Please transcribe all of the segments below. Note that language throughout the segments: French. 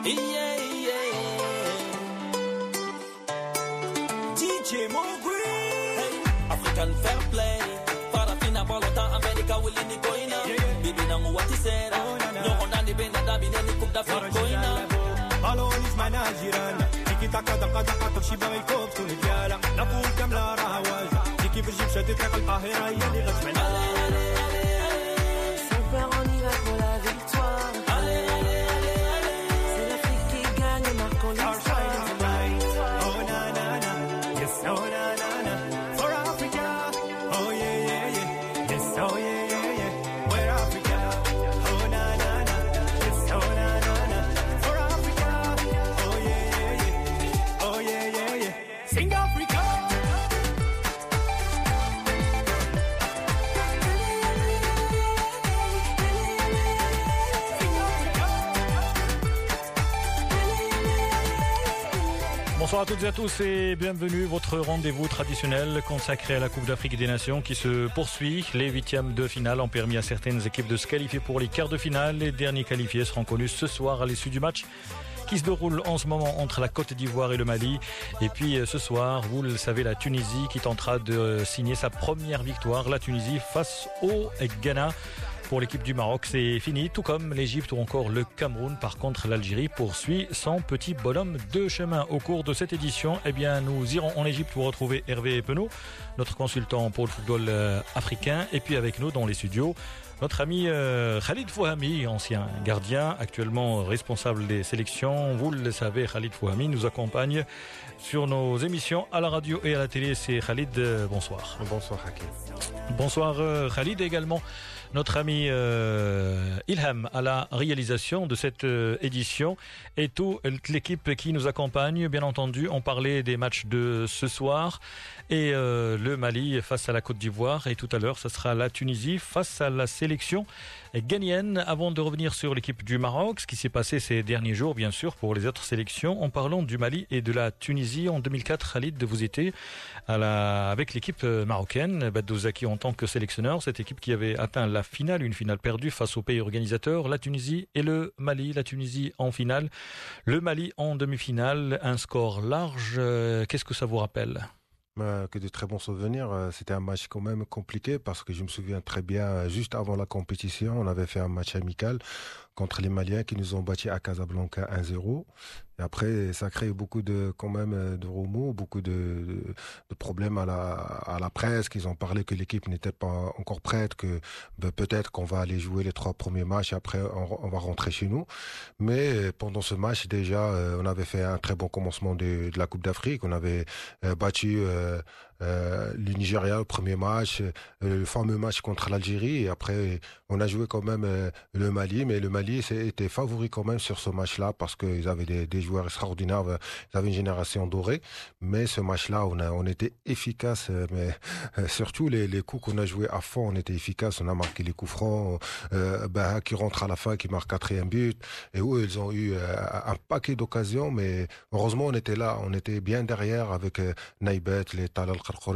Yeah, yeah. DJ Mogui. Hey, African Fair Play. Farafina Bolota, America, Willy Koina. Bibi Nangu Watisera. No Honani Benada, Binani Kuda Koina. Alon is my Najiran. Tiki Taka, Daka, Daka, Shiba, Kop, Tunikiala. Napu Kamla Rawaz. Tiki Bajib, Shadik, Al-Tahira, Yali, Rajmana. Son père, on y va pour la victoire. C'est l'Afrique qui gagne, marquons l'histoire. Oh na na na, yes, oh na na na. For Africa, oh yeah yeah yeah, yes, oh yeah yeah yeah. We're Africa, oh na na na, yes, oh na na na. For Africa, oh yeah yeah yeah, oh yeah yeah yeah. Sing Africa. Bonsoir à toutes et à tous et bienvenue. Votre rendez-vous traditionnel consacré à la Coupe d'Afrique des Nations qui se poursuit. Les huitièmes de finale ont permis à certaines équipes de se qualifier pour les quarts de finale. Les derniers qualifiés seront connus ce soir à l'issue du match qui se déroule en ce moment entre la Côte d'Ivoire et le Mali. Et puis ce soir, vous le savez, la Tunisie qui tentera de signer sa première victoire. La Tunisie face au Ghana. Pour l'équipe du Maroc, c'est fini, tout comme l'Égypte ou encore le Cameroun. Par contre, l'Algérie poursuit son petit bonhomme de chemin. Au cours de cette édition, eh bien, nous irons en Égypte pour retrouver Hervé Penaud, notre consultant pour le football africain. Et puis avec nous dans les studios, notre ami Khalid Fouhami, ancien gardien, actuellement responsable des sélections. Vous le savez, Khalid Fouhami nous accompagne sur nos émissions à la radio et à la télé. C'est Khalid, bonsoir. Bonsoir Hakim. Bonsoir Khalid également. Notre ami Ilham à la réalisation de cette édition et toute l'équipe qui nous accompagne. Bien entendu, on parlait des matchs de ce soir et le Mali face à la Côte d'Ivoire. Et tout à l'heure, ce sera la Tunisie face à la sélection ghanéenne. Avant de revenir sur l'équipe du Maroc, ce qui s'est passé ces derniers jours, bien sûr, pour les autres sélections, en parlant du Mali et de la Tunisie. En 2004, Khalid, vous étiez avec l'équipe marocaine, Badou Zaki en tant que sélectionneur, cette équipe qui avait atteint la finale, une finale perdue face aux pays organisateurs, la Tunisie et le Mali. La Tunisie en finale, le Mali en demi-finale, un score large. Qu'est-ce que ça vous rappelle ? Que de très bons souvenirs. C'était un match quand même compliqué parce que je me souviens très bien, juste avant la compétition, on avait fait un match amical contre les Maliens qui nous ont battus à Casablanca 1-0. Et après, ça crée beaucoup de, quand même, de remous, beaucoup de problèmes à la presse, qu'ils ont parlé que l'équipe n'était pas encore prête, que peut-être qu'on va aller jouer les 3 premiers matchs et après on va rentrer chez nous. Mais pendant ce match, déjà, on avait fait un très bon commencement de la Coupe d'Afrique. On avait battu le Nigeria au premier match, le fameux match contre l'Algérie, et après on a joué quand même le Mali, mais le Mali était favori quand même sur ce match-là parce qu'ils avaient des joueurs extraordinaires, ils avaient une génération dorée, mais ce match-là on était efficace, mais surtout les coups qu'on a joués à fond, on était efficace, on a marqué les coups francs, qui rentre à la fin, qui marque 4e but, et où ils ont eu un paquet d'occasions, mais heureusement on était là, on était bien derrière avec Naïbet, les Talal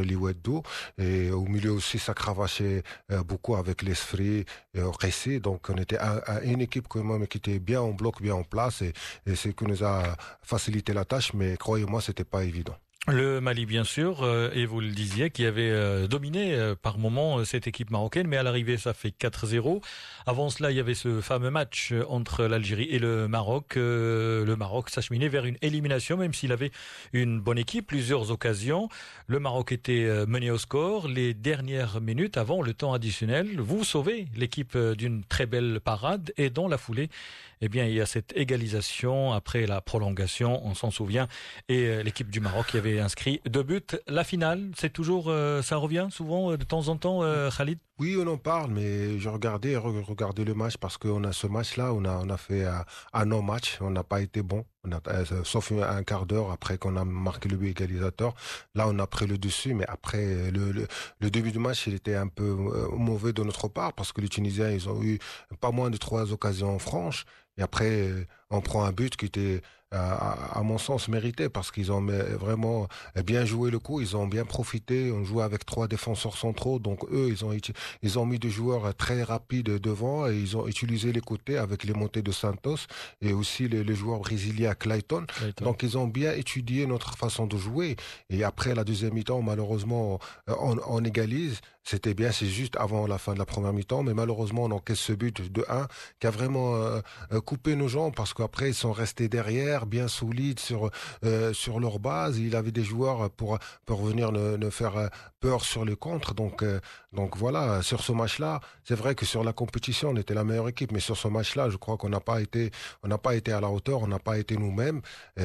et au milieu aussi ça cravachait beaucoup avec l'Esfri et Ressi, donc on était une équipe quand même qui était bien en bloc, bien en place, et c'est ce qui nous a facilité la tâche, mais croyez-moi c'était pas évident. Le Mali, bien sûr, et vous le disiez, qui avait dominé par moment cette équipe marocaine, mais à l'arrivée, ça fait 4-0. Avant cela, il y avait ce fameux match entre l'Algérie et le Maroc. Le Maroc s'acheminait vers une élimination, même s'il avait une bonne équipe, plusieurs occasions. Le Maroc était mené au score. Les dernières minutes avant le temps additionnel, vous sauvez l'équipe d'une très belle parade, et dans la foulée, eh bien, il y a cette égalisation après la prolongation, on s'en souvient, et l'équipe du Maroc qui avait inscrit 2 buts. La finale, c'est toujours, ça revient souvent de temps en temps, Khalid? Oui, on en parle, mais je regardais le match parce qu'on a ce match-là, on a fait un non-match, on n'a pas été bon, sauf un quart d'heure après qu'on a marqué le but égalisateur. Là, on a pris le dessus, mais après le début du match, il était un peu mauvais de notre part parce que les Tunisiens, ils ont eu pas moins de 3 occasions franches. Et après, on prend un but qui était à mon sens, mérité parce qu'ils ont vraiment bien joué le coup. Ils ont bien profité. On jouait avec 3 défenseurs centraux. Donc, eux, ils ont mis des joueurs très rapides devant et ils ont utilisé les côtés avec les montées de Santos et aussi les joueurs brésiliens Clayton. Donc, ils ont bien étudié notre façon de jouer. Et après la deuxième mi-temps, malheureusement, on égalise. C'était bien, c'est juste avant la fin de la première mi-temps, mais malheureusement, on encaisse ce but de 1 qui a vraiment coupé nos jambes parce qu'après, ils sont restés derrière, bien solides sur leur base. Il avait des joueurs pour venir ne faire peur sur le contre. Donc voilà, sur ce match-là, c'est vrai que sur la compétition, on était la meilleure équipe, mais sur ce match-là, je crois qu'on n'a pas été à la hauteur, on n'a pas été nous-mêmes.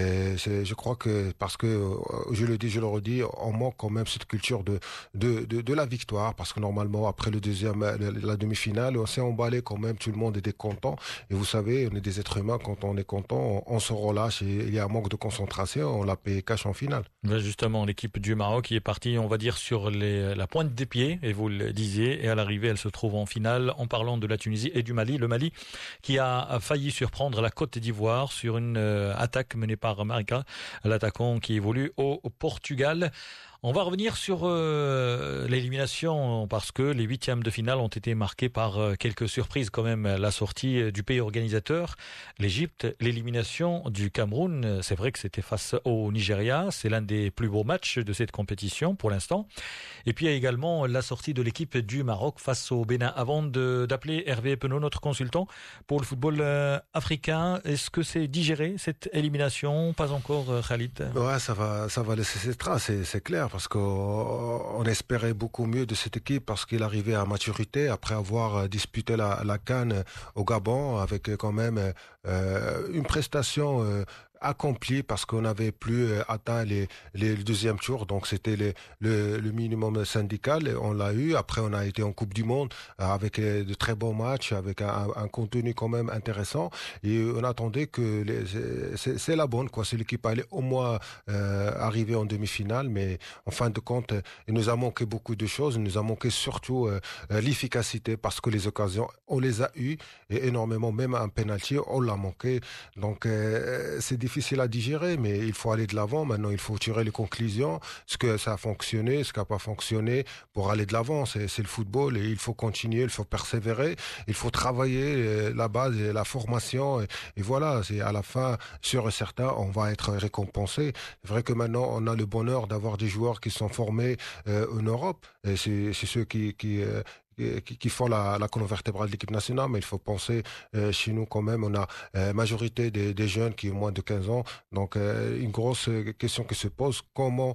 Je crois que, parce que, je le redis, on manque quand même cette culture de la victoire. Parce que normalement, après la demi-finale, on s'est emballé quand même, tout le monde était content. Et vous savez, on est des êtres humains, quand on est content, on se relâche et il y a un manque de concentration, on l'a payé cash en finale. Justement, l'équipe du Maroc qui est partie, on va dire, sur la pointe des pieds, et vous le disiez, et à l'arrivée, elle se trouve en finale, en parlant de la Tunisie et du Mali. Le Mali qui a failli surprendre la Côte d'Ivoire sur une attaque menée par Marika, l'attaquant qui évolue au Portugal. On va revenir sur l'élimination parce que les 8e de finale ont été marqués par quelques surprises quand même. La sortie du pays organisateur, l'Égypte, l'élimination du Cameroun. C'est vrai que c'était face au Nigeria. C'est l'un des plus beaux matchs de cette compétition pour l'instant. Et puis il y a également la sortie de l'équipe du Maroc face au Bénin. Avant d'appeler Hervé Penaud, notre consultant pour le football africain, est-ce que c'est digéré cette élimination? Pas encore, Khalid? Ouais, ça va laisser ses traces, c'est clair. Parce qu'on espérait beaucoup mieux de cette équipe parce qu'il arrivait à maturité après avoir disputé la CAN au Gabon avec quand même une prestation accompli parce qu'on n'avait plus atteint les deuxième tour, donc c'était le minimum syndical, et on l'a eu. Après on a été en Coupe du Monde avec de très bons matchs, avec un contenu quand même intéressant, et on attendait que c'est la bonne, quoi. C'est l'équipe allait au moins arriver en demi-finale, mais en fin de compte il nous a manqué beaucoup de choses. Il nous a manqué surtout l'efficacité parce que les occasions on les a eues et énormément, même un penalty on l'a manqué, donc c'est difficile à digérer, mais il faut aller de l'avant. Maintenant, il faut tirer les conclusions. Ce que ça a fonctionné, ce qui n'a pas fonctionné, pour aller de l'avant. C'est le football et il faut continuer, il faut persévérer, il faut travailler la base et la formation. Et voilà, c'est à la fin, sûr et certain, on va être récompensé. C'est vrai que maintenant, on a le bonheur d'avoir des joueurs qui sont formés en Europe. Et c'est ceux qui font la colonne vertébrale de l'équipe nationale, mais il faut penser chez nous quand même, on a majorité des jeunes qui ont moins de 15 ans, donc une grosse question qui se pose, comment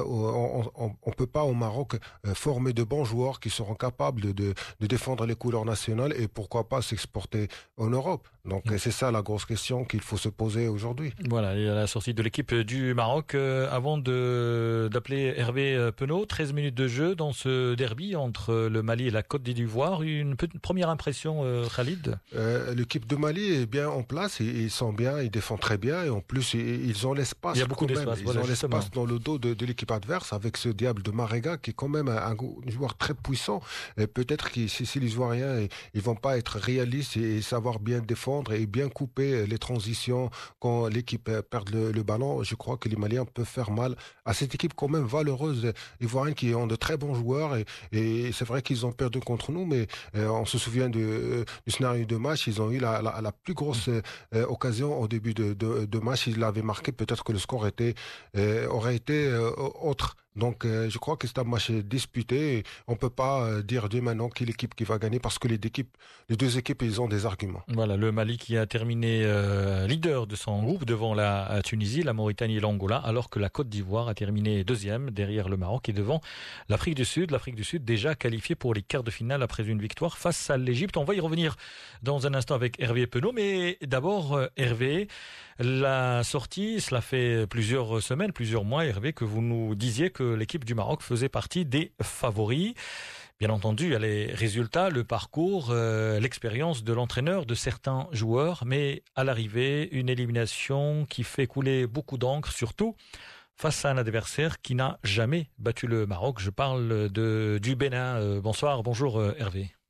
on peut pas au Maroc former de bons joueurs qui seront capables de défendre les couleurs nationales et pourquoi pas s'exporter en Europe. Donc c'est ça la grosse question qu'il faut se poser aujourd'hui. Voilà, il y a la sortie de l'équipe du Maroc. Avant d'appeler Hervé Penaud, 13 minutes de jeu dans ce derby entre le Mali et la Côte d'Ivoire. Une première impression, Khalid? L'équipe de Mali est bien en place, ils sont bien, ils défendent très bien et en plus ils ont l'espace. Il y a beaucoup d'espace. Ils ont l'espace dans le dos de l'équipe adverse avec ce diable de Marega qui est quand même un joueur très puissant. Et peut-être que si les Ivoiriens ils vont pas être réalistes et savoir bien défendre et bien couper les transitions quand l'équipe perd le ballon, je crois que les Maliens peuvent faire mal à cette équipe quand même valeureuse ivoirienne qui ont de très bons joueurs et c'est vrai qu'ils ont perdu contre nous, mais on se souvient du scénario de match, ils ont eu la plus grosse occasion au début de match, ils l'avaient marqué, peut-être que le score aurait été autre. Donc je crois que c'est un match disputé. On peut pas dire dès maintenant quelle équipe qui va gagner parce que les deux équipes ils ont des arguments. Voilà, le Mali qui a terminé leader de son groupe devant la Tunisie, la Mauritanie et l'Angola, alors que la Côte d'Ivoire a terminé deuxième derrière le Maroc et devant l'Afrique du Sud. L'Afrique du Sud déjà qualifiée pour les quarts de finale après une victoire face à l'Égypte. On va y revenir dans un instant avec Hervé Penaud, mais d'abord Hervé, la sortie, cela fait plusieurs semaines, plusieurs mois, Hervé, que vous nous disiez que l'équipe du Maroc faisait partie des favoris. Bien entendu, il y a les résultats, le parcours, l'expérience de l'entraîneur, de certains joueurs, mais à l'arrivée, une élimination qui fait couler beaucoup d'encre, surtout face à un adversaire qui n'a jamais battu le Maroc. Je parle du Bénin. Bonsoir, bonjour Hervé.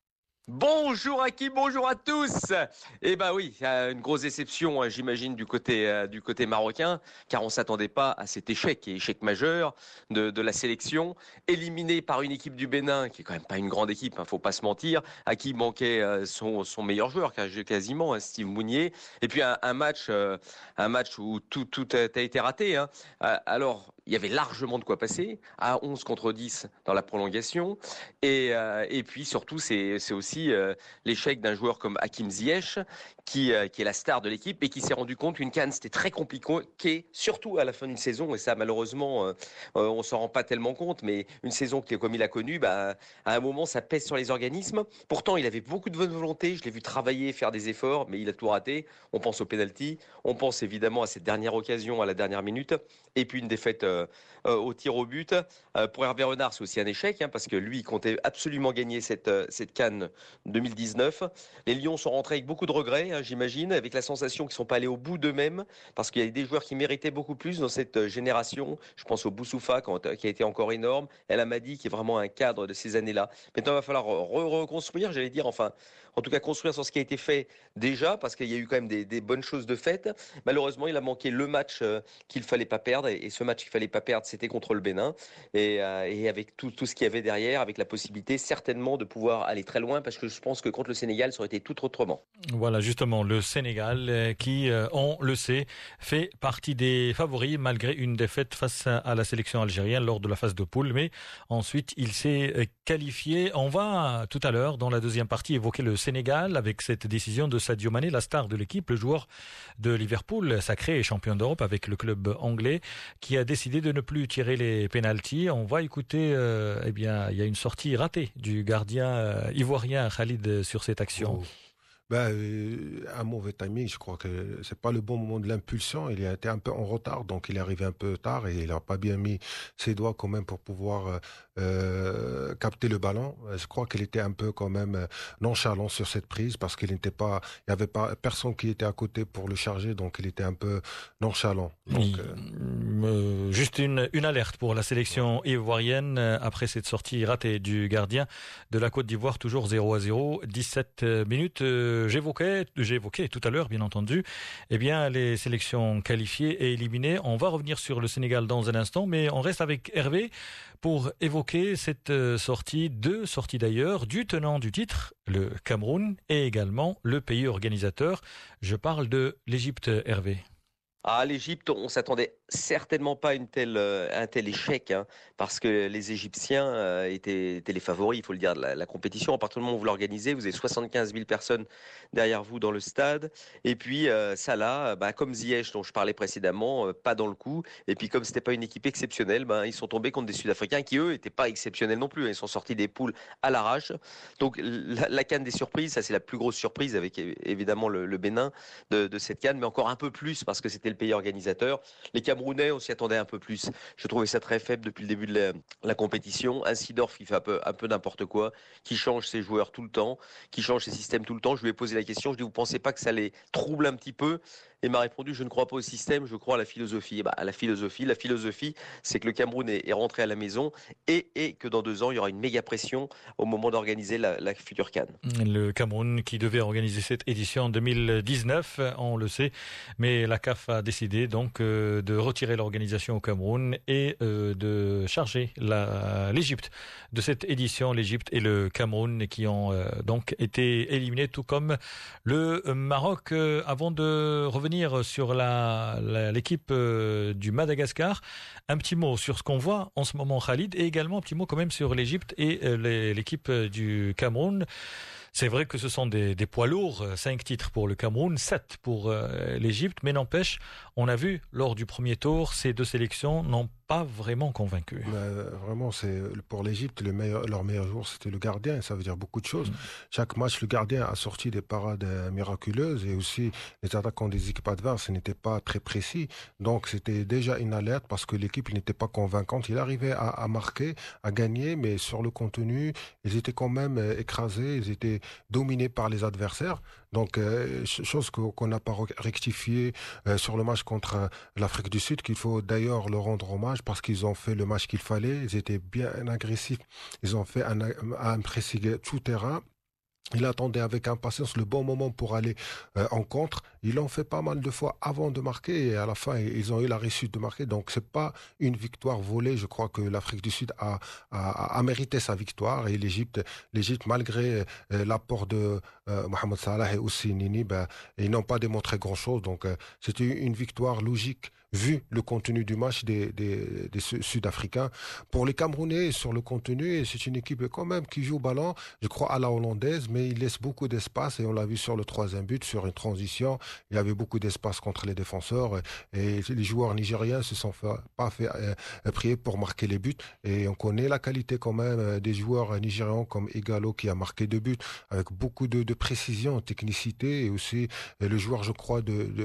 Bonjour Hakim, bonjour à tous. Eh ben oui, une grosse déception, j'imagine, du côté marocain, car on s'attendait pas à cet échec, et échec majeur de la sélection, éliminé par une équipe du Bénin, qui est quand même pas une grande équipe, faut pas se mentir, à qui manquait son meilleur joueur, quasiment, Steve Mounier, et puis un match où tout a été raté. Alors, il y avait largement de quoi passer, à 11 contre 10 dans la prolongation, et puis surtout, c'est aussi l'échec d'un joueur comme Hakim Ziyech, qui est la star de l'équipe et qui s'est rendu compte qu'une CAN c'était très compliqué, surtout à la fin d'une saison, et ça malheureusement on s'en rend pas tellement compte, mais une saison comme il a connu, à un moment ça pèse sur les organismes. Pourtant il avait beaucoup de bonne volonté, je l'ai vu travailler, faire des efforts, mais il a tout raté. On pense au penalty, on pense évidemment à cette dernière occasion à la dernière minute, et puis une défaite au tir au but. Pour Hervé Renard, c'est aussi un échec, parce que lui il comptait absolument gagner cette CAN 2019. Les Lions sont rentrés avec beaucoup de regrets, j'imagine, avec la sensation qu'ils ne sont pas allés au bout d'eux-mêmes, parce qu'il y a des joueurs qui méritaient beaucoup plus dans cette génération. Je pense au Boussoufa, qui a été encore énorme, El Amadi, qui est vraiment un cadre de ces années-là. Maintenant, il va falloir reconstruire, j'allais dire, enfin, en tout cas construire sur ce qui a été fait déjà, parce qu'il y a eu quand même des bonnes choses de fait. Malheureusement, il a manqué le match qu'il ne fallait pas perdre, et ce match qu'il ne fallait pas perdre, c'était contre le Bénin, et avec tout ce qu'il y avait derrière, avec la possibilité certainement de pouvoir aller très loin, parce que je pense que contre le Sénégal, ça aurait été tout autrement. Voilà, justement, le Sénégal qui, on le sait, fait partie des favoris malgré une défaite face à la sélection algérienne lors de la phase de poule. Mais ensuite, il s'est qualifié. On va tout à l'heure, dans la deuxième partie, évoquer le Sénégal avec cette décision de Sadio Mané, la star de l'équipe, le joueur de Liverpool, sacré champion d'Europe avec le club anglais, qui a décidé de ne plus tirer les pénaltys. On va écouter, il y a une sortie ratée du gardien ivoirien Khalid sur cette action. Oh. Un mauvais timing, je crois que c'est pas le bon moment de l'impulsion. Il a été un peu en retard, donc il est arrivé un peu tard et il a pas bien mis ses doigts quand même pour pouvoir capter le ballon. Je crois qu'il était un peu quand même nonchalant sur cette prise parce qu'il n'était pas, il y avait pas personne qui était à côté pour le charger, donc il était un peu nonchalant. Donc, juste une alerte pour la sélection ivoirienne après cette sortie ratée du gardien de la Côte d'Ivoire, toujours 0-0, 17 minutes. J'évoquais tout à l'heure, bien entendu, les sélections qualifiées et éliminées. On va revenir sur le Sénégal dans un instant, mais on reste avec Hervé pour évoquer cette sortie, deux sorties d'ailleurs, du tenant du titre, le Cameroun, et également le pays organisateur. Je parle de l'Égypte, Hervé. À l'Égypte, on s'attendait certainement pas à un tel échec, parce que les Égyptiens étaient les favoris, il faut le dire, de la compétition. À partir du moment où vous l'organisez, vous avez 75 000 personnes derrière vous dans le stade. Et puis Salah, comme Ziyech dont je parlais précédemment, pas dans le coup. Et puis comme c'était pas une équipe exceptionnelle, ils sont tombés contre des Sud-Africains qui eux étaient pas exceptionnels non plus. Ils sont sortis des poules à l'arrache. Donc la CAN des surprises, ça c'est la plus grosse surprise avec évidemment le Bénin de cette CAN, mais encore un peu plus parce que c'était le pays organisateur. Les Camerounais, on s'y attendait un peu plus. Je trouvais ça très faible depuis le début de la compétition. Un Seedorf qui fait un peu n'importe quoi, qui change ses joueurs tout le temps, qui change ses systèmes tout le temps. Je lui ai posé la question, je lui ai dit, vous pensez pas que ça les trouble un petit peu ? Et il m'a répondu, je ne crois pas au système, je crois à la philosophie. La philosophie, c'est que le Cameroun est rentré à la maison et que dans 2 ans, il y aura une méga pression au moment d'organiser la future CAN. Le Cameroun qui devait organiser cette édition en 2019, on le sait, mais la CAF a décidé donc de retirer l'organisation au Cameroun et de charger l'Égypte de cette édition. L'Égypte et le Cameroun qui ont donc été éliminés, tout comme le Maroc. Avant de revenir sur l'équipe du Madagascar, un petit mot sur ce qu'on voit en ce moment, Khalid, et également un petit mot quand même sur l'Égypte et l'équipe du Cameroun. C'est vrai que ce sont des poids lourds, 5 titres pour le Cameroun, 7 pour l'Égypte, mais n'empêche, on a vu lors du premier tour, ces deux sélections n'ont pas vraiment convaincu. Vraiment, c'est pour l'Égypte, leur meilleur joueur, c'était le gardien, et ça veut dire beaucoup de choses. Chaque match, le gardien a sorti des parades miraculeuses, et aussi les attaquants des équipes adverses n'étaient pas très précis. Donc c'était déjà une alerte parce que l'équipe n'était pas convaincante. Il arrivait à marquer, à gagner, mais sur le contenu, ils étaient quand même écrasés, ils étaient dominés par les adversaires. Donc, chose qu'on n'a pas rectifié sur le match contre l'Afrique du Sud, qu'il faut d'ailleurs leur rendre hommage parce qu'ils ont fait le match qu'il fallait. Ils étaient bien agressifs. Ils ont fait un pressing tout terrain. Il attendait avec impatience le bon moment pour aller en contre. Ils l'ont fait pas mal de fois avant de marquer et à la fin, ils ont eu la réussite de marquer. Donc, c'est pas une victoire volée. Je crois que l'Afrique du Sud a mérité sa victoire et l'Égypte, malgré l'apport de Mohamed Salah et aussi Nini, ils n'ont pas démontré grand-chose. Donc, c'était une victoire logique vu le contenu du match des Sud-Africains. Pour les Camerounais, sur le contenu, c'est une équipe quand même qui joue au ballon, je crois, à la hollandaise, mais il laisse beaucoup d'espace et on l'a vu sur le troisième but, sur une transition. Il y avait beaucoup d'espace contre les défenseurs et les joueurs nigériens se sont pas fait prier pour marquer les buts. Et on connaît la qualité quand même des joueurs nigérians comme Igalo qui a marqué 2 buts avec beaucoup de précision, technicité et aussi le joueur, je crois,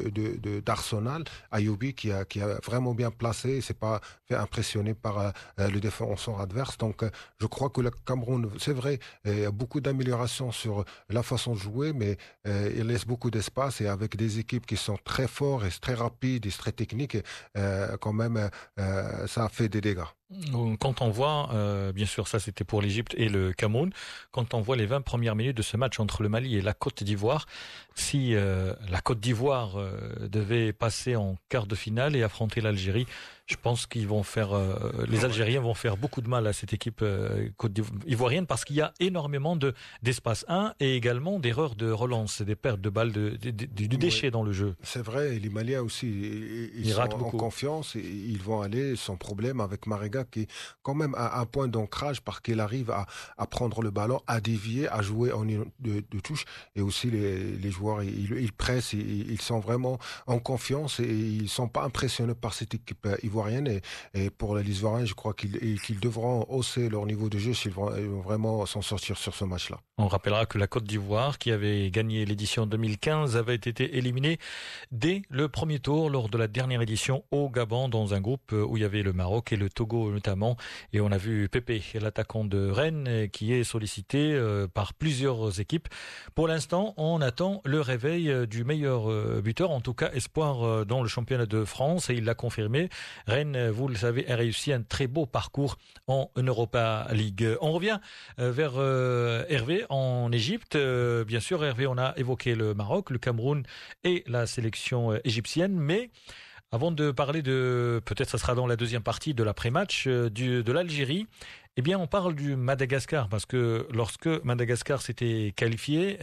d'Arsenal, Ayobi, qui a vraiment bien placé, s'est pas fait impressionner par le défenseur adverse. Donc, je crois que le Cameroun, c'est vrai, il y a beaucoup d'améliorations sur la façon de jouer, mais il laisse beaucoup d'espace et avec des équipes qui sont très fortes et très rapides et très techniques, quand même, ça a fait des dégâts. Quand on voit, bien sûr, ça c'était pour l'Égypte et le Cameroun, quand on voit les 20 premières minutes de ce match entre le Mali et la Côte d'Ivoire, si la Côte d'Ivoire devait passer en quart de finale et affronter l'Algérie, je pense qu'ils vont les Algériens vont faire beaucoup de mal à cette équipe ivoirienne parce qu'il y a énormément d'espace 1 et également d'erreurs de relance, des pertes de balles, du déchet dans le jeu. C'est vrai, les Maliens aussi, ils sont en confiance et ils vont aller sans problème avec Marega qui est quand même à un point d'ancrage parce qu'il arrive à prendre le ballon, à dévier, à jouer en de touche et aussi les joueurs, ils pressent, ils sont vraiment en confiance et ils sont pas impressionnés par cette équipe ivoirienne et pour les Ivoiriens, je crois qu'ils devront hausser leur niveau de jeu s'ils vont vraiment s'en sortir sur ce match-là. On rappellera que la Côte d'Ivoire, qui avait gagné l'édition 2015, avait été éliminée dès le premier tour lors de la dernière édition au Gabon dans un groupe où il y avait le Maroc et le Togo notamment. Et on a vu Pépé, l'attaquant de Rennes, qui est sollicité par plusieurs équipes. Pour l'instant, on attend le réveil du meilleur buteur, en tout cas espoir dans le championnat de France, et il l'a confirmé. Rennes, vous le savez, a réussi un très beau parcours en Europa League. On revient vers Hervé en Égypte. Bien sûr, Hervé, on a évoqué le Maroc, le Cameroun et la sélection égyptienne, mais avant de parler peut-être ça sera dans la deuxième partie de l'après-match, de l'Algérie, eh bien on parle du Madagascar, parce que lorsque Madagascar s'était qualifié,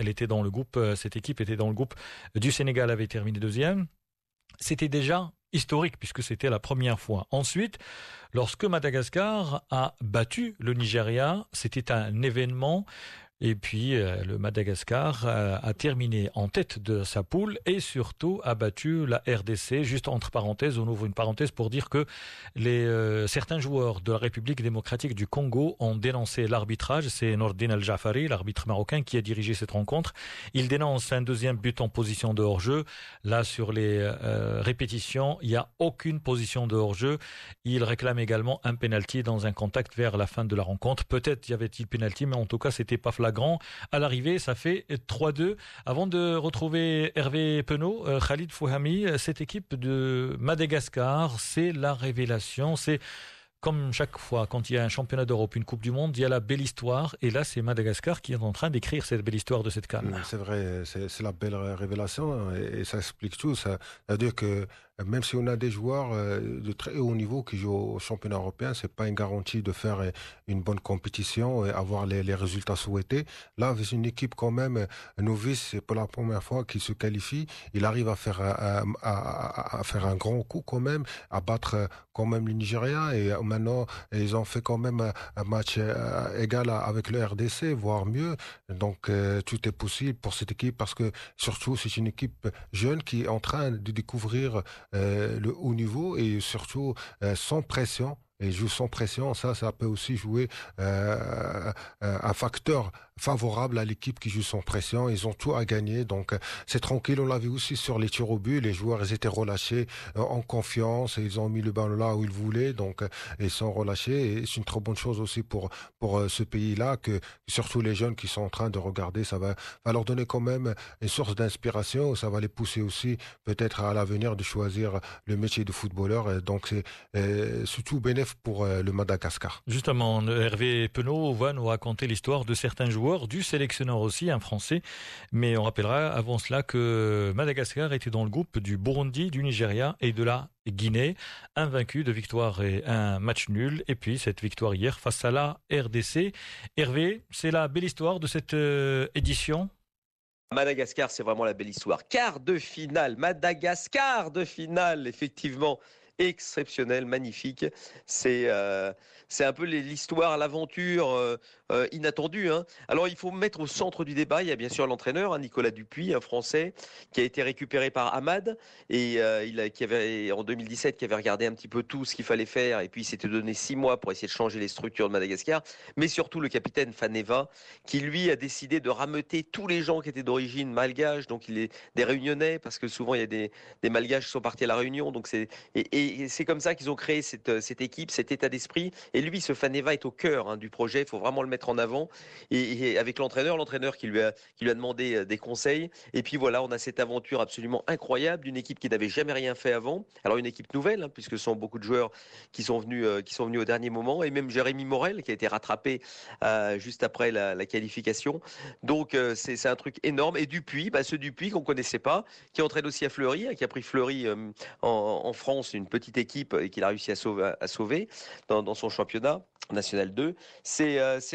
cette équipe était dans le groupe du Sénégal, avait terminé deuxième. C'était déjà historique puisque c'était la première fois. Ensuite, lorsque Madagascar a battu le Nigeria, c'était un événement. Et puis, le Madagascar a terminé en tête de sa poule et surtout a battu la RDC. Juste entre parenthèses, on ouvre une parenthèse pour dire que certains joueurs de la République démocratique du Congo ont dénoncé l'arbitrage. C'est Nordin El Jafari, l'arbitre marocain, qui a dirigé cette rencontre. Il dénonce un deuxième but en position de hors-jeu. Là, sur les répétitions, il n'y a aucune position de hors-jeu. Il réclame également un penalty dans un contact vers la fin de la rencontre. Peut-être y avait-il penalty, mais en tout cas, c'était pas flagrant. À l'arrivée, ça fait 3-2. Avant de retrouver Hervé Penaud, Khalid Fouhami, cette équipe de Madagascar, c'est la révélation. C'est comme chaque fois, quand il y a un championnat d'Europe, une Coupe du Monde, il y a la belle histoire. Et là, c'est Madagascar qui est en train d'écrire cette belle histoire de cette CAN. C'est vrai, c'est la belle révélation et ça explique tout. Ça veut dire que même si on a des joueurs de très haut niveau qui jouent au championnat européen, c'est pas une garantie de faire une bonne compétition et avoir les résultats souhaités. Là, avec une équipe quand même novice, c'est pour la première fois qu'il se qualifie. Il arrive à faire un grand coup quand même, à battre quand même le Nigeria. Et maintenant, ils ont fait quand même un match égal avec le RDC, voire mieux. Donc, tout est possible pour cette équipe parce que surtout, c'est une équipe jeune qui est en train de découvrir le haut niveau et surtout sans pression. Et joue sans pression, ça peut aussi jouer un facteur favorable à l'équipe qui joue sans pression. Ils ont tout à gagner, donc c'est tranquille. On l'a vu aussi sur les tirs au but. Les joueurs, ils étaient relâchés, en confiance, et ils ont mis le ballon là où ils voulaient, donc ils sont relâchés. Et c'est une très bonne chose aussi pour ce pays-là, que surtout les jeunes qui sont en train de regarder, ça va leur donner quand même une source d'inspiration. Ça va les pousser aussi peut-être à l'avenir de choisir le métier de footballeur. Donc c'est surtout bénéfique 9 pour le Madagascar. Justement, Hervé Penaud va nous raconter l'histoire de certains joueurs, du sélectionneur aussi, un Français. Mais on rappellera avant cela que Madagascar était dans le groupe du Burundi, du Nigeria et de la Guinée, invaincu de victoire et un match nul. Et puis cette victoire hier face à la RDC. Hervé, c'est la belle histoire de cette édition. Madagascar, c'est vraiment la belle histoire. Quart de finale, Madagascar de finale, effectivement. Exceptionnel, magnifique. C'est un peu l'histoire, l'aventure inattendue. Hein. Alors, il faut mettre au centre du débat, il y a bien sûr l'entraîneur, Nicolas Dupuis, un Français, qui a été récupéré par Ahmad, et qui avait, en 2017, qui avait regardé un petit peu tout ce qu'il fallait faire, et puis il s'était donné 6 mois pour essayer de changer les structures de Madagascar, mais surtout le capitaine Faneva, qui lui a décidé de rameuter tous les gens qui étaient d'origine malgache, donc il est des Réunionnais, parce que souvent il y a des malgaches qui sont partis à la Réunion, donc et c'est comme ça qu'ils ont créé cette équipe, cet état d'esprit. Et lui, ce Faneva est au cœur du projet. Il faut vraiment le mettre en avant. Et avec l'entraîneur qui lui a demandé des conseils. Et puis voilà, on a cette aventure absolument incroyable d'une équipe qui n'avait jamais rien fait avant. Alors une équipe nouvelle, puisque ce sont beaucoup de joueurs qui sont venus au dernier moment. Et même Jérémy Morel qui a été rattrapé juste après la qualification. Donc c'est un truc énorme. Et Dupuis, ce Dupuis qu'on connaissait pas, qui entraîne aussi à Fleury, qui a pris Fleury en France, une petite équipe et qu'il a réussi à sauver dans son championnat National 2. C'est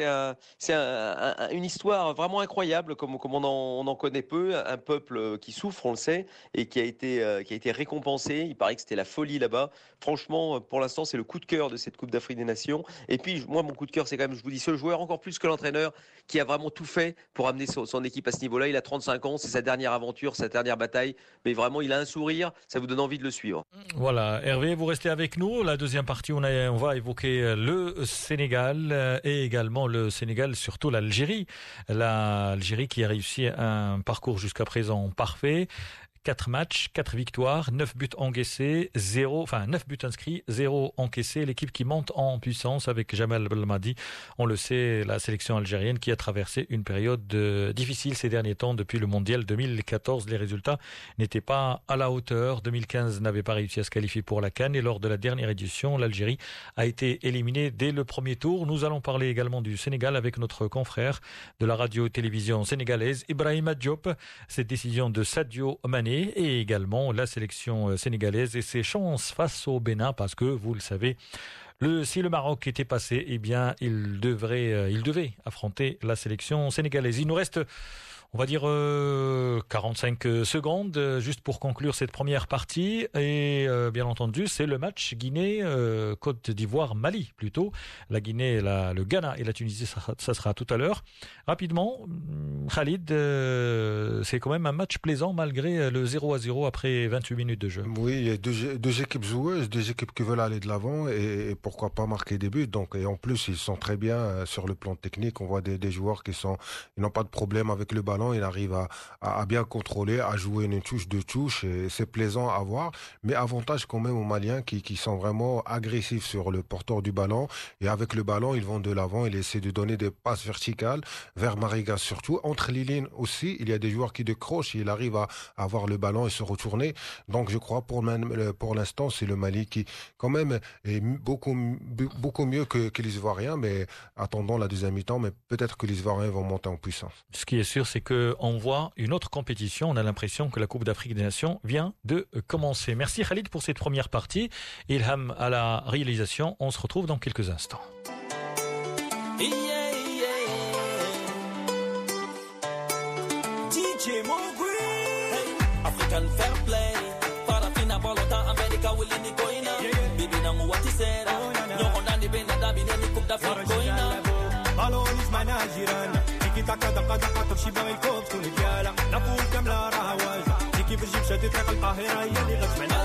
une histoire vraiment incroyable, comme on en connaît peu, un peuple qui souffre, on le sait, et qui a été récompensé. Il paraît que c'était la folie là-bas. Franchement, pour l'instant, c'est le coup de cœur de cette Coupe d'Afrique des Nations. Et puis, moi, mon coup de cœur, c'est quand même, je vous dis, ce joueur, encore plus que l'entraîneur, qui a vraiment tout fait pour amener son équipe à ce niveau-là. Il a 35 ans, c'est sa dernière aventure, sa dernière bataille. Mais vraiment, il a un sourire, ça vous donne envie de le suivre. Voilà, Hervé, vous restez avec nous. La deuxième partie, on va évoquer le Sénégal et également le Sénégal, surtout l'Algérie. L'Algérie qui a réussi un parcours jusqu'à présent parfait. 4 matchs, 4 victoires, 9 buts encaissés, 9 buts inscrits, 0 encaissés. L'équipe qui monte en puissance avec Jamal Belmadi. On le sait, la sélection algérienne qui a traversé une période difficile ces derniers temps depuis le mondial 2014. Les résultats n'étaient pas à la hauteur. 2015 n'avait pas réussi à se qualifier pour la CAN et lors de la dernière édition, l'Algérie a été éliminée dès le premier tour. Nous allons parler également du Sénégal avec notre confrère de la radio-télévision sénégalaise, Ibrahima Diop. Cette décision de Sadio Mané et également la sélection sénégalaise et ses chances face au Bénin parce que, vous le savez, si le Maroc était passé, eh bien, il devait affronter la sélection sénégalaise. Il nous reste, on va dire, 45 secondes juste pour conclure cette première partie. Et bien entendu, c'est le match Guinée-Côte d'Ivoire-Mali plutôt. La Guinée, le Ghana et la Tunisie, ça sera tout à l'heure. Rapidement, Khalid, c'est quand même un match plaisant malgré le 0-0 après 28 minutes de jeu. Oui, il y a deux équipes joueuses, deux équipes qui veulent aller de l'avant et pourquoi pas marquer des buts. Donc, et en plus, ils sont très bien sur le plan technique. On voit des joueurs ils n'ont pas de problème avec le ballon. Ils arrivent à bien contrôler, à jouer une touche, deux touches. Et c'est plaisant à voir. Mais avantage quand même aux Maliens qui sont vraiment agressifs sur le porteur du ballon. Et avec le ballon, ils vont de l'avant. Ils essaient de donner des passes verticales vers Mariga surtout. Entre les lignes aussi, il y a des joueurs qui décrochent. Ils arrivent à avoir le ballon et se retourner. Donc je crois pour l'instant, c'est le Mali qui quand même est beaucoup mieux que les Ivoiriens. Mais attendons la deuxième mi-temps. Mais peut-être que les Ivoiriens vont monter en puissance. Ce qui est sûr, c'est qu'on voit une autre compétition. On a l'impression que la Coupe d'Afrique des Nations vient de commencer. Merci Khalid pour cette première partie. Ilham à la réalisation. On se retrouve dans quelques instants. DJ Mogui, African Fair Play, Farafina Bolota, America will in the coina, Bibi Nangu Watisera, Yohonani Benadabi, Neni Coupe d'Afrique coina. Ballon is manajiran, Tiki Taka Daka Daka Toshiba Kob Tunikiala, Napul Kamla Rahawaja, Tiki Bijib Shadi Takal Kahira, Yali Gatmana.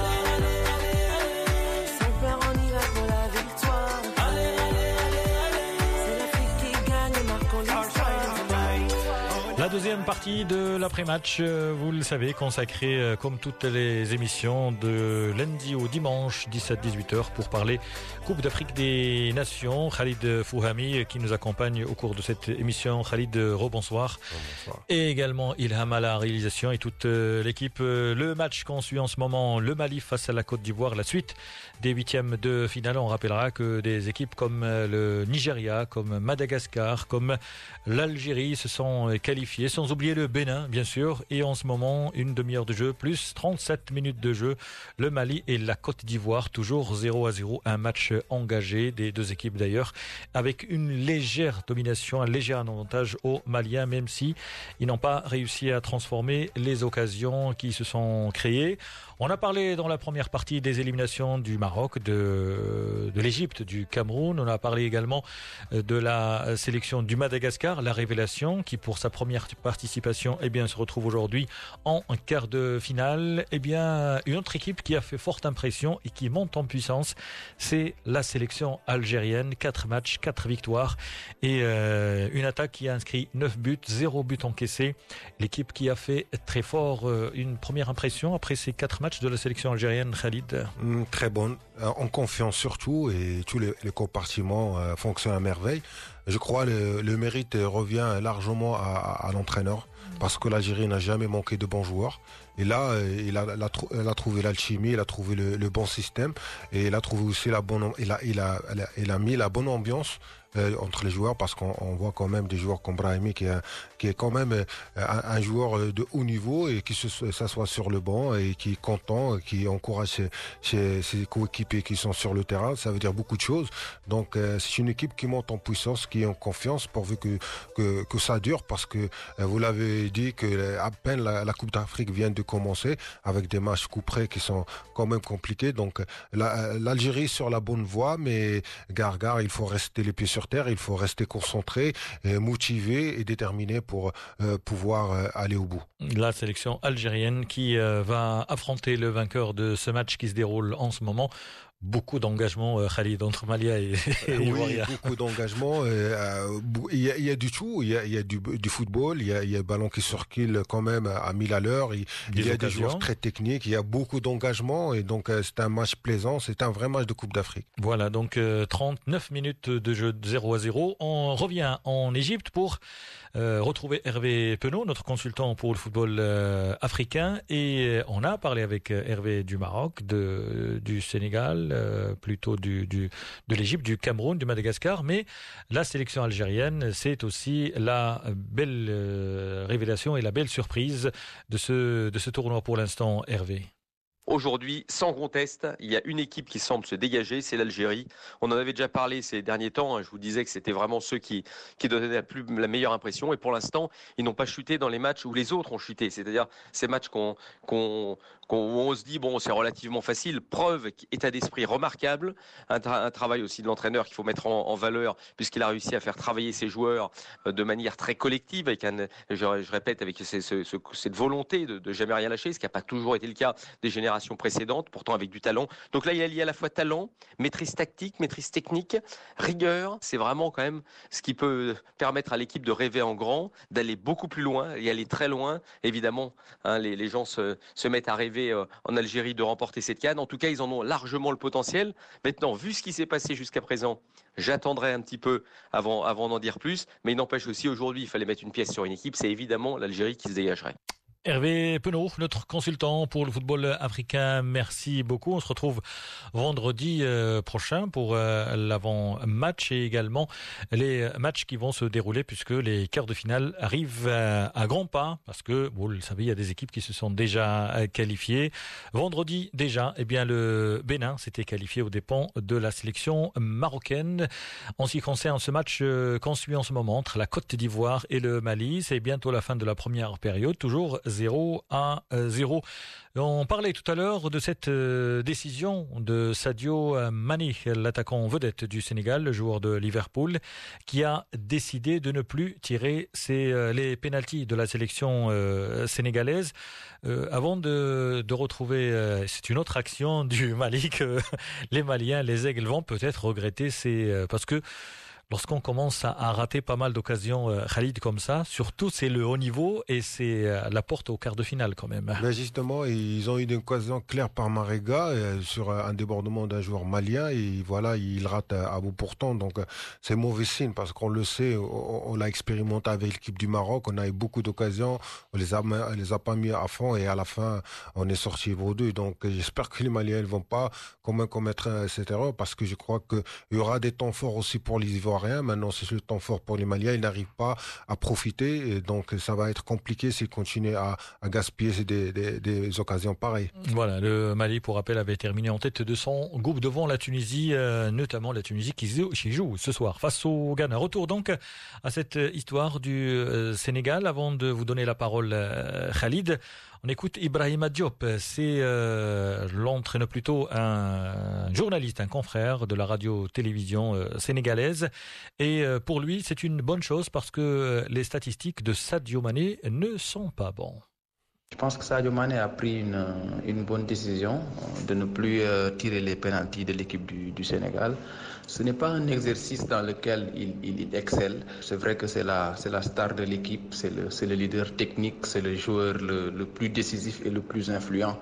Son père, on y va pour la victoire. C'est l'Afrique qui gagne, marquons l'histoire. La deuxième partie de l'après-match, vous le savez, consacrée comme toutes les émissions de lundi au dimanche 17-18h pour parler Coupe d'Afrique des Nations. Khalid Fouhami qui nous accompagne au cours de cette émission. Khalid, rebonsoir. Bonsoir. Et également Ilham à la réalisation et toute l'équipe. Le match qu'on suit en ce moment, le Mali face à la Côte d'Ivoire, la suite des huitièmes de finale. On rappellera que des équipes comme le Nigeria, comme Madagascar, comme l'Algérie se sont qualifiés, sans oublier le Bénin bien sûr, et en ce moment une demi-heure de jeu plus 37 minutes de jeu, le Mali et la Côte d'Ivoire toujours 0-0, un match engagé des deux équipes d'ailleurs, avec une légère domination, un léger avantage aux Maliens, même si ils n'ont pas réussi à transformer les occasions qui se sont créées. On a parlé dans la première partie des éliminations du Maroc, de l'Égypte, du Cameroun. On a parlé également de la sélection du Madagascar, la révélation, qui pour sa première participation se retrouve aujourd'hui en quart de finale. Une autre équipe qui a fait forte impression et qui monte en puissance, c'est la sélection algérienne. 4 matchs, 4 victoires et une attaque qui a inscrit 9 buts, 0 but encaissé. L'équipe qui a fait très fort une première impression après ces 4 matchs de la sélection algérienne, Khalid. Très bonne, en confiance surtout, et tous les compartiments fonctionnent à merveille. Je crois le mérite revient largement à l'entraîneur, parce que l'Algérie n'a jamais manqué de bons joueurs. Et là, il a trouvé l'alchimie, il a trouvé le bon système, et il a trouvé aussi il a mis la bonne ambiance entre les joueurs, parce qu'on voit quand même des joueurs comme Brahimi qui est quand même un joueur de haut niveau et qui s'assoit sur le banc et qui est content, qui encourage ses coéquipiers qui sont sur le terrain. Ça veut dire beaucoup de choses. Donc c'est une équipe qui monte en puissance, qui est en confiance, pourvu que ça dure, parce que vous l'avez dit que à peine la Coupe d'Afrique vient de commencer, avec des matchs couperés qui sont quand même compliqués. Donc l'Algérie sur la bonne voie, mais gare, il faut rester les pieds sur terre, il faut rester concentré, motivé et déterminé pour pouvoir aller au bout. La sélection algérienne qui va affronter le vainqueur de ce match qui se déroule en ce moment. Beaucoup d'engagement, Khalid, entre Malia et Ivoria. Oui, beaucoup d'engagement. Il y a du tout. Il y a du football. Il y a un ballon qui circule quand même à 1000 à l'heure. Il y a des joueurs très techniques. Il y a beaucoup d'engagement. Et donc, c'est un match plaisant. C'est un vrai match de Coupe d'Afrique. Voilà, donc 39 minutes de jeu de 0-0. On revient en Égypte pour retrouver Hervé Penaud, notre consultant pour le football africain. Et on a parlé avec Hervé du Maroc, du Sénégal, plutôt de l'Égypte, du Cameroun, du Madagascar, mais la sélection algérienne, c'est aussi la belle révélation et la belle surprise de ce tournoi pour l'instant, Hervé. Aujourd'hui, sans conteste, il y a une équipe qui semble se dégager, c'est l'Algérie. On en avait déjà parlé ces derniers temps, je vous disais que c'était vraiment ceux qui donnaient la meilleure impression, et pour l'instant, ils n'ont pas chuté dans les matchs où les autres ont chuté, c'est-à-dire ces matchs où on se dit, bon, c'est relativement facile, preuve, état d'esprit remarquable, un travail aussi de l'entraîneur qu'il faut mettre en valeur, puisqu'il a réussi à faire travailler ses joueurs de manière très collective, avec je répète, avec cette volonté de jamais rien lâcher, ce qui n'a pas toujours été le cas des générations précédentes, pourtant avec du talent. Donc là, il y a à la fois talent, maîtrise tactique, maîtrise technique, rigueur. C'est vraiment quand même ce qui peut permettre à l'équipe de rêver en grand, d'aller beaucoup plus loin et aller très loin. Évidemment, les gens se mettent à rêver en Algérie de remporter cette CAN. En tout cas, ils en ont largement le potentiel. Maintenant, vu ce qui s'est passé jusqu'à présent, j'attendrai un petit peu avant d'en dire plus. Mais il n'empêche aussi, aujourd'hui, il fallait mettre une pièce sur une équipe. C'est évidemment l'Algérie qui se dégagerait. Hervé Penaud, notre consultant pour le football africain, merci beaucoup. On se retrouve vendredi prochain pour l'avant-match et également les matchs qui vont se dérouler puisque les quarts de finale arrivent à grands pas parce que, vous le savez, il y a des équipes qui se sont déjà qualifiées. Vendredi déjà, le Bénin s'était qualifié aux dépens de la sélection marocaine. En ce qui concerne ce match qu'on suit en ce moment entre la Côte d'Ivoire et le Mali, c'est bientôt la fin de la première période, toujours 0-0. On parlait tout à l'heure de cette décision de Sadio Mané, l'attaquant vedette du Sénégal, le joueur de Liverpool, qui a décidé de ne plus tirer les pénaltys de la sélection sénégalaise avant de retrouver, c'est une autre action du Mali que les Maliens, les Aigles vont peut-être regretter, parce que lorsqu'on commence à rater pas mal d'occasions, Khalid, comme ça, surtout c'est le haut niveau et c'est la porte au quart de finale quand même. Mais justement, ils ont eu une occasion claire par Marega sur un débordement d'un joueur malien et voilà, il rate à bout portant. Donc c'est mauvais signe parce qu'on le sait, on l'a expérimenté avec l'équipe du Maroc, on a eu beaucoup d'occasions, on les a pas mis à fond et à la fin on est sorti vaudou. Donc j'espère que les Maliens ne vont pas quand même commettre cette erreur parce que je crois qu'il y aura des temps forts aussi pour les Ivoiriens. Maintenant c'est le temps fort pour les Maliens, ils n'arrivent pas à profiter et donc ça va être compliqué s'ils continuent à gaspiller des occasions pareilles. Voilà, le Mali, pour rappel, avait terminé en tête de son groupe devant la Tunisie, notamment la Tunisie qui joue ce soir face au Ghana. Retour donc à cette histoire du Sénégal. Avant de vous donner la parole, Khalid, on écoute Ibrahima Diop. C'est l'entraîneur, plutôt un journaliste, un confrère de la radio-télévision sénégalaise. Et pour lui, c'est une bonne chose parce que les statistiques de Sadio Mané ne sont pas bonnes. Je pense que Sadio Mané a pris une bonne décision de ne plus tirer les pénaltys de l'équipe du Sénégal. Ce n'est pas un exercice dans lequel il excelle. C'est vrai que c'est la star de l'équipe, c'est le leader technique, c'est le joueur le plus décisif et le plus influent.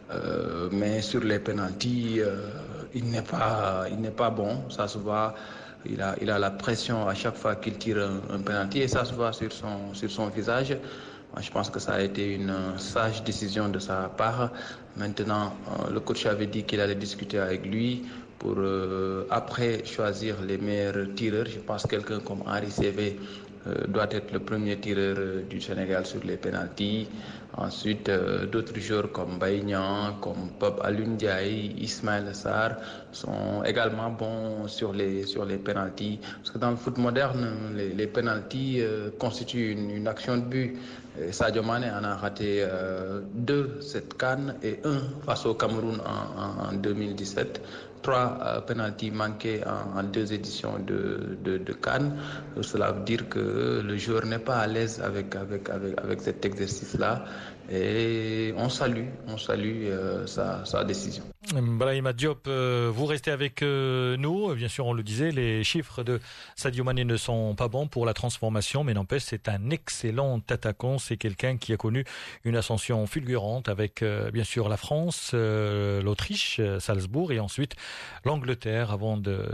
Mais sur les pénaltys, il n'est pas bon, ça se voit. Il a la pression à chaque fois qu'il tire un pénalty et ça se voit sur son visage. Je pense que ça a été une sage décision de sa part. Maintenant, le coach avait dit qu'il allait discuter avec lui pour après choisir les meilleurs tireurs. Je pense que quelqu'un comme Henri Saivet doit être le premier tireur du Sénégal sur les pénaltys. Ensuite, d'autres joueurs comme Baïnian, comme Bob Alioune Ndiaye, Ismaël Sarr sont également bons sur les pénaltys. Parce que dans le foot moderne, les pénaltys constituent une action de but. Et Sadio Mané en a raté 2 cette CAN et 1 face au Cameroun en 2017. 3 pénaltys manqués en 2 éditions de CAN. Cela veut dire que le joueur n'est pas à l'aise avec cet exercice-là. Et on salue sa décision. Brahima Diop, vous restez avec nous. Bien sûr, on le disait, les chiffres de Sadio Mané ne sont pas bons pour la transformation, mais n'empêche, c'est un excellent attaquant. C'est quelqu'un qui a connu une ascension fulgurante avec, bien sûr, la France, l'Autriche, Salzbourg et ensuite l'Angleterre avant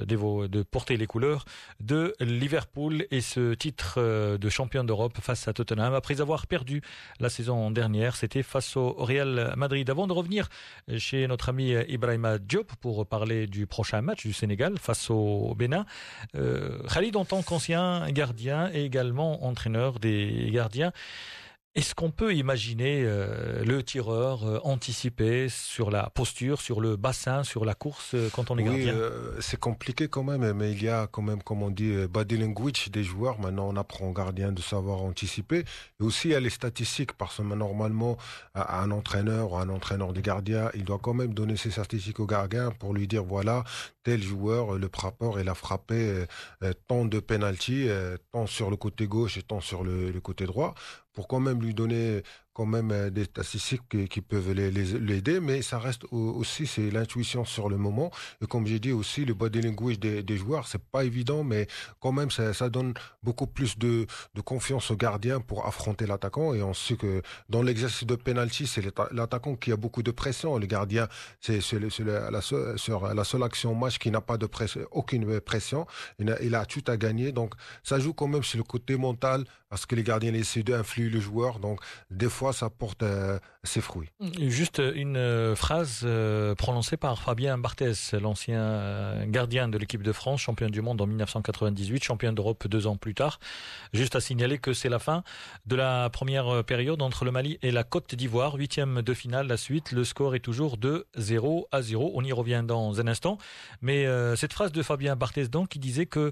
de porter les couleurs de Liverpool et ce titre de champion d'Europe face à Tottenham après avoir perdu la saison dernière. C'était face au Real Madrid. Avant de revenir chez notre ami Ibrahima Diop pour parler du prochain match du Sénégal face au Bénin, Khalid, en tant qu'ancien gardien et également entraîneur des gardiens, est-ce qu'on peut imaginer le tireur anticiper sur la posture, sur le bassin, sur la course quand on est gardien? C'est compliqué quand même, mais il y a quand même, comme on dit, body language des joueurs. Maintenant, on apprend aux gardiens de savoir anticiper. Et aussi, il y a les statistiques, parce que normalement, un entraîneur ou un entraîneur des gardiens, il doit quand même donner ses statistiques au gardien pour lui dire, voilà, tel joueur, le frappeur, il a frappé tant de penalty, tant sur le côté gauche et tant sur le côté droit, pour quand même lui donner quand même des statistiques qui peuvent l'aider, mais ça reste aussi, c'est l'intuition sur le moment. Et comme j'ai dit aussi, le body language des joueurs, c'est pas évident, mais quand même, ça donne beaucoup plus de confiance au gardien pour affronter l'attaquant. Et on sait que dans l'exercice de penalty, c'est l'attaquant qui a beaucoup de pression. Le gardien, c'est la seule action au match qui n'a pas de pression, aucune pression. Il a tout à gagner. Donc, ça joue quand même sur le côté mental, parce que les gardiens essaient d'influer le joueur. Donc, des fois, ça porte ses fruits. Juste une phrase prononcée par Fabien Barthez, l'ancien gardien de l'équipe de France, champion du monde en 1998, champion d'Europe 2 ans plus tard. Juste à signaler que c'est la fin de la première période entre le Mali et la Côte d'Ivoire. 8e de finale, la suite. Le score est toujours de 0-0. On y revient dans un instant. Mais cette phrase de Fabien Barthez, donc, qui disait que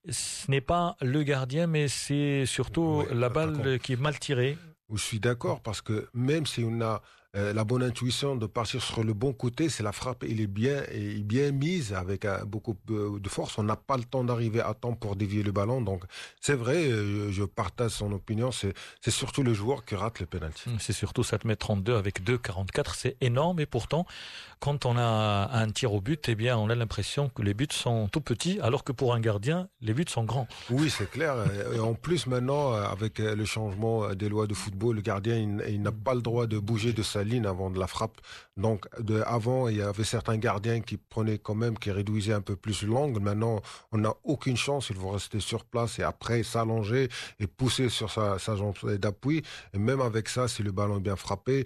ce n'est pas le gardien, mais c'est surtout la balle qui est mal tirée. Je suis d'accord, parce que même si on a la bonne intuition de partir sur le bon côté. C'est la frappe, il est bien mise avec beaucoup de force. On n'a pas le temps d'arriver à temps pour dévier le ballon. Donc c'est vrai, je partage son opinion. C'est surtout le joueur qui rate le penalty. C'est surtout 7,32 m avec 2,44. C'est énorme. Et pourtant, quand on a un tir au but, eh bien, on a l'impression que les buts sont tout petits, alors que pour un gardien, les buts sont grands. Oui, c'est clair. Et en plus, maintenant, avec le changement des lois de football, le gardien, il n'a pas le droit de bouger de sa ligne avant de la frappe. Donc, avant, il y avait certains gardiens qui prenaient quand même, qui réduisaient un peu plus l'angle. Maintenant, on n'a aucune chance. Il faut rester sur place et après s'allonger et pousser sur sa jambe d'appui. Et même avec ça, si le ballon est bien frappé,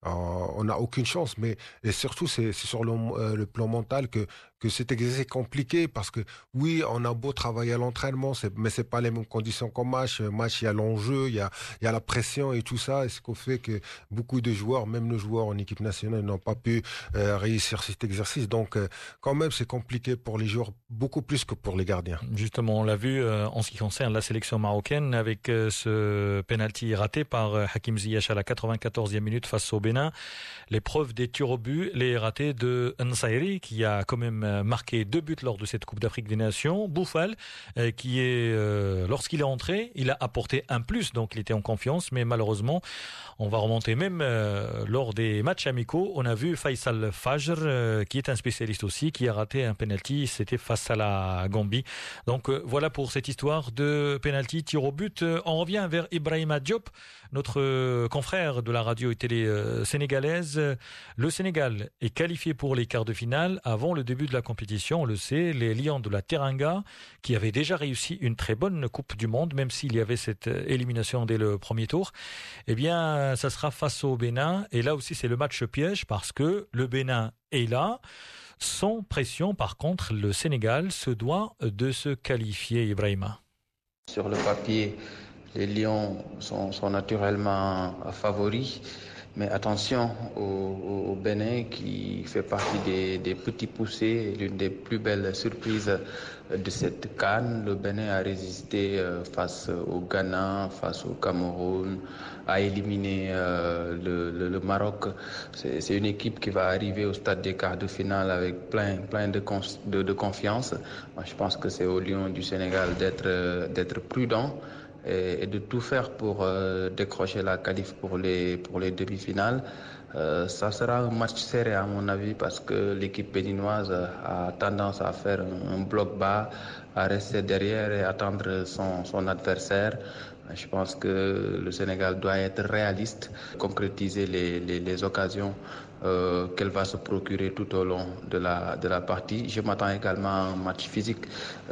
on n'a aucune chance. Mais et surtout, c'est sur le plan mental que c'est compliqué parce que oui, on a beau travailler à l'entraînement, mais c'est pas les mêmes conditions qu'en match. Match, il y a l'enjeu, il y a la pression et tout ça. Et ce qu'on fait que beaucoup de joueurs, même nos joueurs en équipe nationale, n'ont pas pu réussir cet exercice. Donc, quand même, c'est compliqué pour les joueurs, beaucoup plus que pour les gardiens. Justement, on l'a vu en ce qui concerne la sélection marocaine avec ce penalty raté par Hakim Ziyech à la 94e minute face au Bénin. L'épreuve des tirs au but, les ratés de Nsairi qui a quand même marqué 2 buts lors de cette Coupe d'Afrique des Nations. Bouffal qui est, lorsqu'il est entré, il a apporté un plus, donc il était en confiance, mais malheureusement, on va remonter même lors des matchs amicaux, on a vu Faisal Fajr qui est un spécialiste aussi, qui a raté un penalty, c'était face à la Gambie. Donc voilà pour cette histoire de penalty, tir au but. On revient vers Ibrahima Diop, notre confrère de la radio et télé sénégalaise. Le Sénégal est qualifié pour les quarts de finale avant le début de la compétition. On le sait, les Lions de la Teranga, qui avaient déjà réussi une très bonne Coupe du Monde, même s'il y avait cette élimination dès le premier tour, eh bien, ça sera face au Bénin. Et là aussi, c'est le match piège parce que le Bénin est là. Sans pression, par contre, le Sénégal se doit de se qualifier, Ibrahima. Sur le papier, les Lions sont naturellement favoris. Mais attention au Bénin qui fait partie des petits poussés, l'une des plus belles surprises de cette CAN. Le Bénin a résisté face au Ghana, face au Cameroun, a éliminé le Maroc. C'est une équipe qui va arriver au stade des quarts de finale avec plein de confiance. Moi, je pense que c'est au Lions du Sénégal d'être prudent et de tout faire pour décrocher la qualif pour les demi-finales. Ça sera un match serré à mon avis parce que l'équipe béninoise a tendance à faire un bloc bas, à rester derrière et attendre son adversaire. Je pense que le Sénégal doit être réaliste, concrétiser les occasions qu'elle va se procurer tout au long de la partie. Je m'attends également à un match physique,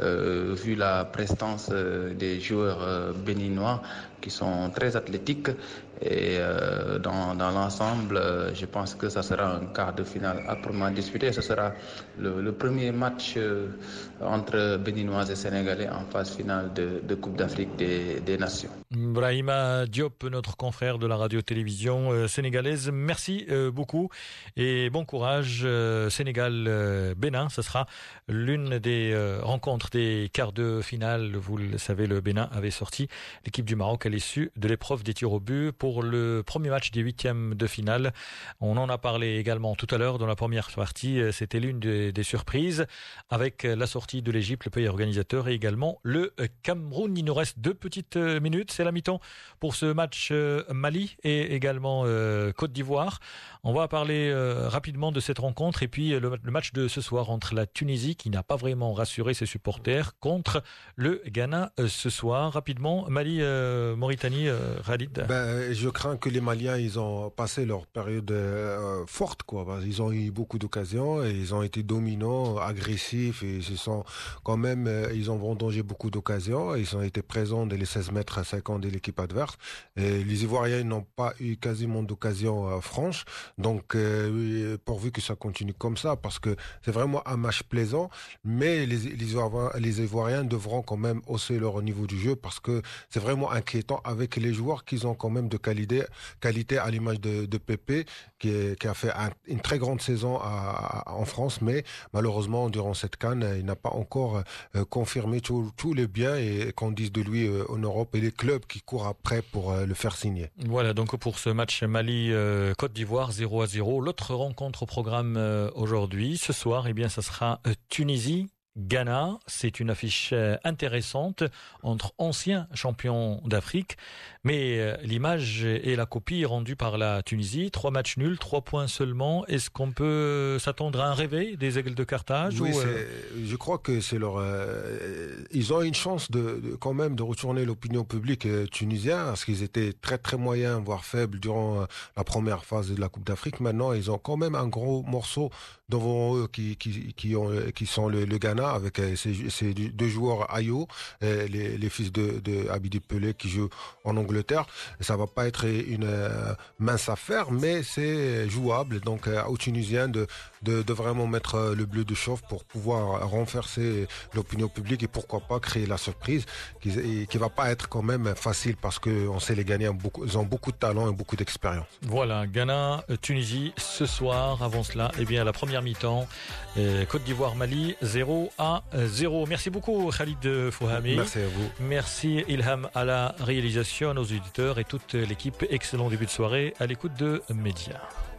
vu la prestance des joueurs béninois qui sont très athlétiques. Et dans l'ensemble, je pense que ça sera un quart de finale âprement disputé. Ce sera le premier match entre Béninois et Sénégalais en phase finale de Coupe d'Afrique des Nations. Brahima Diop, notre confrère de la radio-télévision sénégalaise, merci beaucoup et bon courage. Sénégal-Bénin, ce sera l'une des rencontres des quarts de finale. Vous le savez, le Bénin avait sorti l'équipe du Maroc à l'issue de l'épreuve des tirs au but pour le premier match des huitièmes de finale. On en a parlé également tout à l'heure dans la première partie. C'était l'une des surprises avec la sortie de l'Égypte, le pays organisateur, et également le Cameroun. Il nous reste 2 petites minutes. C'est la mi-temps pour ce match Mali et également Côte d'Ivoire. On va parler rapidement de cette rencontre et puis le match de ce soir entre la Tunisie qui n'a pas vraiment rassuré ses supporters contre le Ghana ce soir. Rapidement, Mali, Mauritanie, Khalid. Je crains que les Maliens, ils ont passé leur période forte, quoi. Ils ont eu beaucoup d'occasions et ils ont été dominants, agressifs et ils ont vendangé beaucoup d'occasions et ils ont été présents dès les 16 mètres à 50 de l'équipe adverse. Et les Ivoiriens n'ont pas eu quasiment d'occasions franches. Donc, pourvu que ça continue comme ça, parce que c'est vraiment un match plaisant, mais les Ivoiriens devront quand même hausser leur niveau du jeu parce que c'est vraiment inquiétant avec les joueurs qu'ils ont quand même de qualité à l'image de Pépé qui a fait une très grande saison en France, mais malheureusement durant cette CAN il n'a pas encore confirmé tous les biens et qu'on dise de lui en Europe, et les clubs clubs qui courent après pour le faire signer. Voilà, donc pour ce match Mali-Côte d'Ivoire 0-0. L'autre rencontre au programme aujourd'hui, ce soir, eh bien, ça sera Tunisie. Ghana, c'est une affiche intéressante entre anciens champions d'Afrique, mais l'image et la copie est rendue par la Tunisie. 3 matchs nuls, 3 points seulement. Est-ce qu'on peut s'attendre à un réveil des Aigles de Carthage? Oui, je crois que c'est leur. Ils ont une chance quand même de retourner l'opinion publique tunisienne, parce qu'ils étaient très très moyens, voire faibles durant la première phase de la Coupe d'Afrique. Maintenant, ils ont quand même un gros morceau devant eux qui sont le Ghana, avec ces 2 joueurs Ayo, les fils de Abidi Pelé qui jouent en Angleterre. Ça va pas être une mince affaire, mais c'est jouable. Donc aux Tunisiens de vraiment mettre le bleu de chauffe pour pouvoir renverser l'opinion publique et pourquoi pas créer la surprise qui va pas être quand même facile, parce que on sait les Ghanéens ils ont beaucoup de talent et beaucoup d'expérience. Voilà, Ghana, Tunisie ce soir. Avant cela, eh bien la première mi-temps, Côte d'Ivoire Mali 0-0. Merci beaucoup Khalid Fouhami. Merci à vous. Merci Ilham à la réalisation, aux auditeurs et toute l'équipe. Excellent début de soirée à l'écoute de Média.